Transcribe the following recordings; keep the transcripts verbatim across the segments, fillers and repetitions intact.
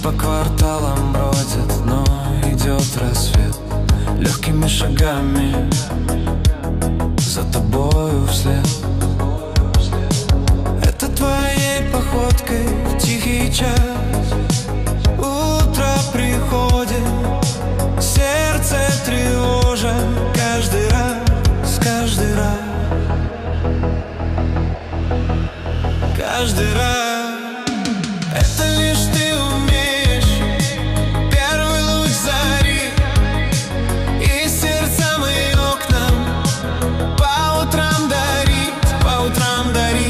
по кварталам бродят, но идет рассвет. Легкими шагами за тобою вслед. Это твоей походкой в тихий час утро приходит, сердце тревожа каждый раз, каждый раз, каждый раз. Это лишь ты умеешь, первый луч зари, и сердца мои окнам по утрам дарит, по утрам дарит.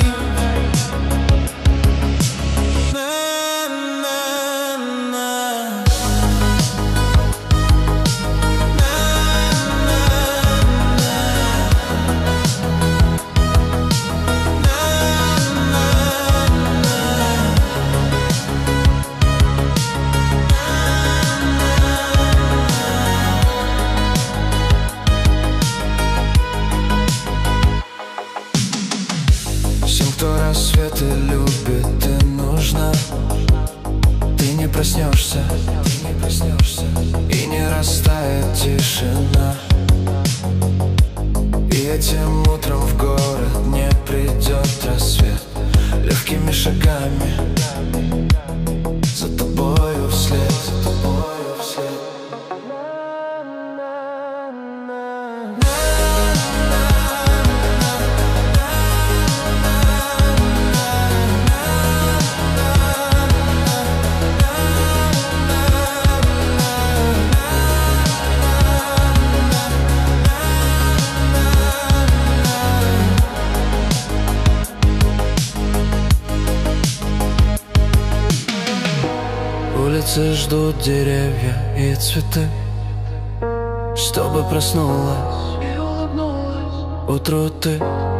Всем, кто рассветы любит, ты нужна. Ты не проснешься, ты не проснешься, и не растает тишина. И этим утром в город не придет рассвет. Легкими шагами за тобою вслед, за тобою вслед. Улицы ждут деревья и цветы, чтобы проснулась и улыбнулась утру ты.